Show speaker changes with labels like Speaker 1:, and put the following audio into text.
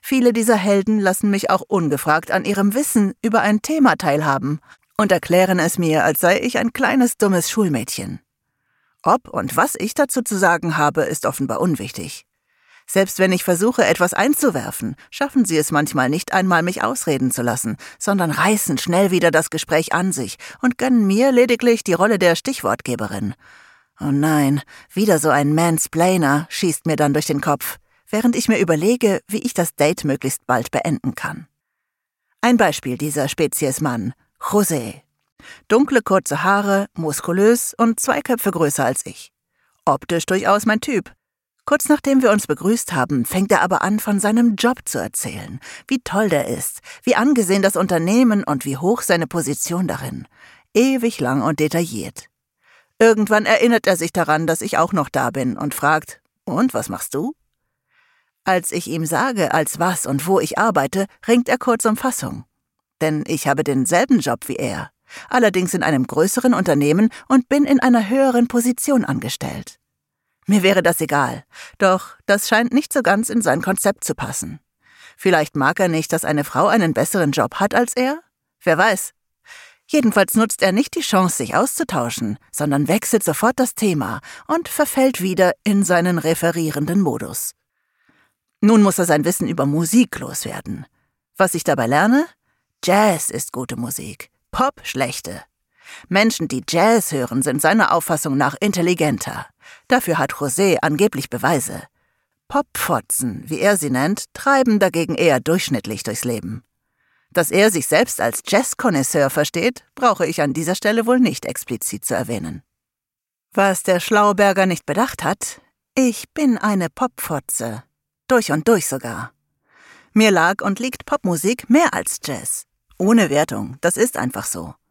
Speaker 1: Viele dieser Helden lassen mich auch ungefragt an ihrem Wissen über ein Thema teilhaben und erklären es mir, als sei ich ein kleines, dummes Schulmädchen. Ob und was ich dazu zu sagen habe, ist offenbar unwichtig. Selbst wenn ich versuche, etwas einzuwerfen, schaffen sie es manchmal nicht einmal, mich ausreden zu lassen, sondern reißen schnell wieder das Gespräch an sich und gönnen mir lediglich die Rolle der Stichwortgeberin. Oh nein, wieder so ein Mansplainer schießt mir dann durch den Kopf, während ich mir überlege, wie ich das Date möglichst bald beenden kann. Ein Beispiel dieser Spezies Mann, José. Dunkle, kurze Haare, muskulös und 2 Köpfe größer als ich. Optisch durchaus mein Typ. Kurz nachdem wir uns begrüßt haben, fängt er aber an, von seinem Job zu erzählen. Wie toll der ist, wie angesehen das Unternehmen und wie hoch seine Position darin. Ewig lang und detailliert. Irgendwann erinnert er sich daran, dass ich auch noch da bin und fragt, und was machst du? Als ich ihm sage, als was und wo ich arbeite, ringt er kurz um Fassung. Denn ich habe denselben Job wie er, allerdings in einem größeren Unternehmen und bin in einer höheren Position angestellt. Mir wäre das egal, doch das scheint nicht so ganz in sein Konzept zu passen. Vielleicht mag er nicht, dass eine Frau einen besseren Job hat als er? Wer weiß. Jedenfalls nutzt er nicht die Chance, sich auszutauschen, sondern wechselt sofort das Thema und verfällt wieder in seinen referierenden Modus. Nun muss er sein Wissen über Musik loswerden. Was ich dabei lerne? Jazz ist gute Musik, Pop schlechte. Menschen, die Jazz hören, sind seiner Auffassung nach intelligenter. Dafür hat José angeblich Beweise. Popfotzen, wie er sie nennt, treiben dagegen eher durchschnittlich durchs Leben. Dass er sich selbst als Jazz-Konnoisseur versteht, brauche ich an dieser Stelle wohl nicht explizit zu erwähnen. Was der Schlauberger nicht bedacht hat, ich bin eine Popfotze. Durch und durch sogar. Mir lag und liegt Popmusik mehr als Jazz. Ohne Wertung, das ist einfach so.